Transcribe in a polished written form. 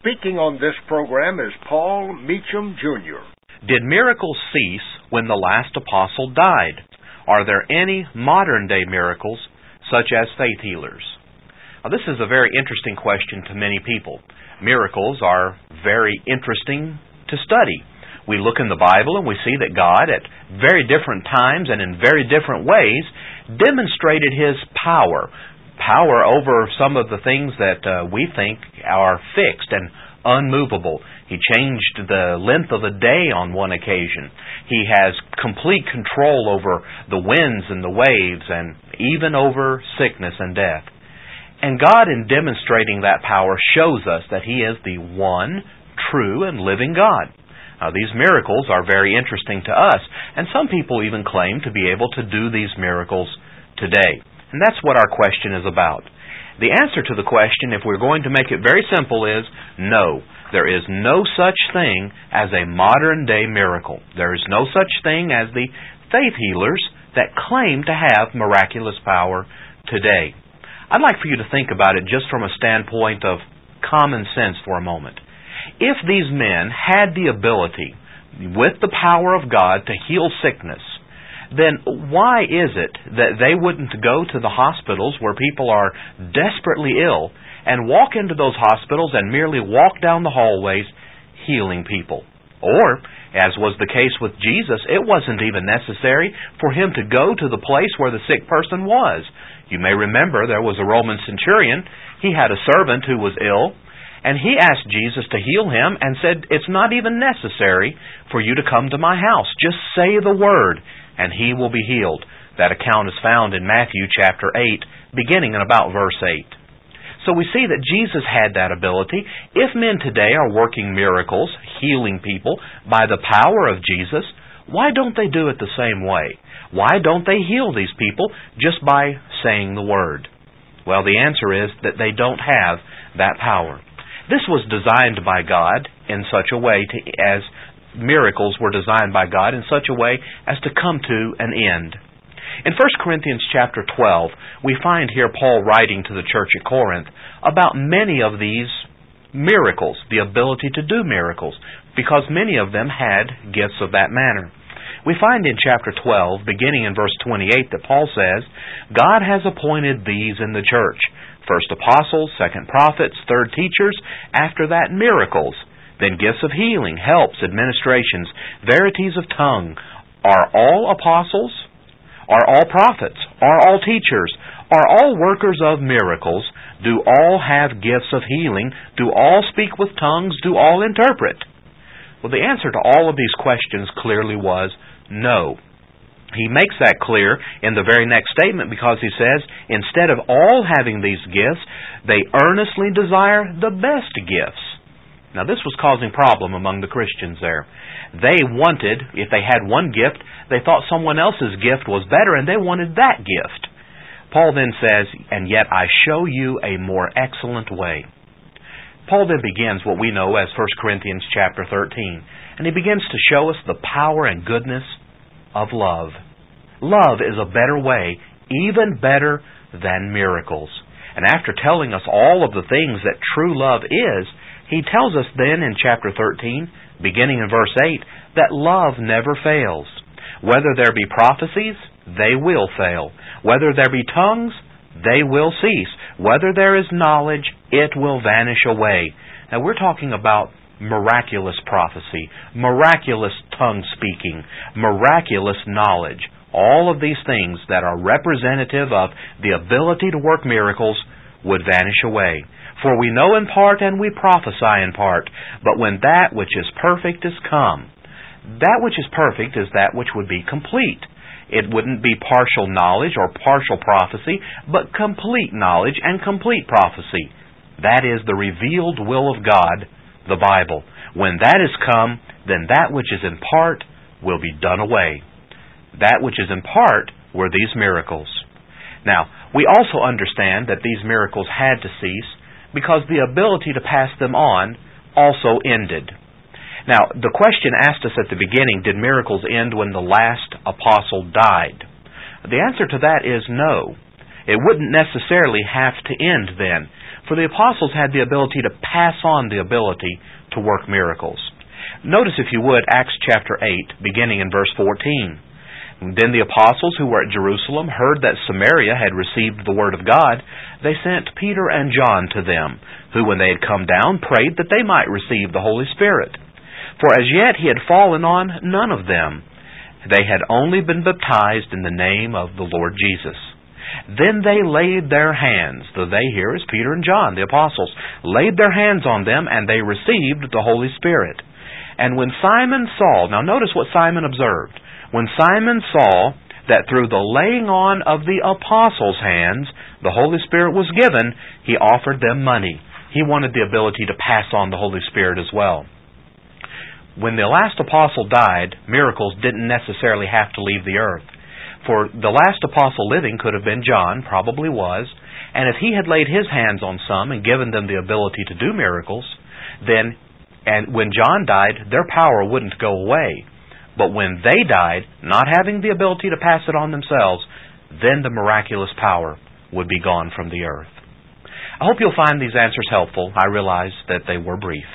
Speaking on this program is Paul Meacham, Jr. Did miracles cease when the last apostle died? Are there any modern-day miracles, such as faith healers? Now, this is a very interesting question to many people. Miracles are very interesting to study. We look in the Bible and we see that God, at very different times and in very different ways, demonstrated His power over some of the things that we think are fixed and unmovable. He changed the length of the day on one occasion. He has complete control over the winds and the waves and even over sickness and death. And God, in demonstrating that power, shows us that He is the one true and living God. Now, these miracles are very interesting to us, and some people even claim to be able to do these miracles today. And that's what our question is about. The answer to the question, if we're going to make it very simple, is no. There is no such thing as a modern-day miracle. There is no such thing as the faith healers that claim to have miraculous power today. I'd like for you to think about it just from a standpoint of common sense for a moment. If these men had the ability, with the power of God, to heal sickness, then why is it that they wouldn't go to the hospitals where people are desperately ill and walk into those hospitals and merely walk down the hallways healing people? Or, as was the case with Jesus, it wasn't even necessary for Him to go to the place where the sick person was. You may remember there was a Roman centurion. He had a servant who was ill, and he asked Jesus to heal him and said, "It's not even necessary for you to come to my house. Just say the word, and he will be healed." That account is found in Matthew chapter 8, beginning in about verse 8. So we see that Jesus had that ability. If men today are working miracles, healing people, by the power of Jesus, why don't they do it the same way? Why don't they heal these people just by saying the word? Well, the answer is that they don't have that power. This was designed by God in such a way as miracles were designed by God in such a way as to come to an end. In 1 Corinthians chapter 12, we find here Paul writing to the church at Corinth about many of these miracles, the ability to do miracles, because many of them had gifts of that manner. We find in chapter 12, beginning in verse 28, that Paul says, "God has appointed these in the church, first apostles, second prophets, third teachers, after that miracles, then gifts of healing, helps, administrations, verities of tongue. Are all apostles? Are all prophets? Are all teachers? Are all workers of miracles? Do all have gifts of healing? Do all speak with tongues? Do all interpret?" Well, the answer to all of these questions clearly was no. He makes that clear in the very next statement because he says, instead of all having these gifts, they earnestly desire the best gifts. Now, this was causing problem among the Christians there. They wanted, if they had one gift, they thought someone else's gift was better and they wanted that gift. Paul then says, "And yet I show you a more excellent way." Paul then begins what we know as 1 Corinthians chapter 13, and he begins to show us the power and goodness of love. Love is a better way, even better than miracles. And after telling us all of the things that true love is, he tells us then in chapter 13, beginning in verse 8, that love never fails. Whether there be prophecies, they will fail. Whether there be tongues, they will cease. Whether there is knowledge, it will vanish away. Now, we're talking about miraculous prophecy, miraculous tongue speaking, miraculous knowledge. All of these things that are representative of the ability to work miracles would vanish away. For we know in part and we prophesy in part, but when that which is perfect is come, that which is perfect is that which would be complete. It wouldn't be partial knowledge or partial prophecy, but complete knowledge and complete prophecy. That is the revealed will of God, the Bible. When that is come, then that which is in part will be done away. That which is in part were these miracles. Now, we also understand that these miracles had to cease because the ability to pass them on also ended. Now, the question asked us at the beginning, did miracles end when the last apostle died? The answer to that is no. It wouldn't necessarily have to end then. For the apostles had the ability to pass on the ability to work miracles. Notice, if you would, Acts chapter 8, beginning in verse 14. Then the apostles who were at Jerusalem heard that Samaria had received the word of God. They sent Peter and John to them, who, when they had come down, prayed that they might receive the Holy Spirit. For as yet he had fallen on none of them. They had only been baptized in the name of the Lord Jesus. Then they laid their hands, the they here is Peter and John, the apostles, laid their hands on them, and they received the Holy Spirit. And when Simon saw, now notice what Simon observed. When Simon saw that through the laying on of the apostles' hands the Holy Spirit was given, he offered them money. He wanted the ability to pass on the Holy Spirit as well. When the last apostle died, miracles didn't necessarily have to leave the earth. For the last apostle living could have been John, probably was, and if he had laid his hands on some and given them the ability to do miracles, then, and when John died, their power wouldn't go away. But when they died, not having the ability to pass it on themselves, then the miraculous power would be gone from the earth. I hope you'll find these answers helpful. I realize that they were brief.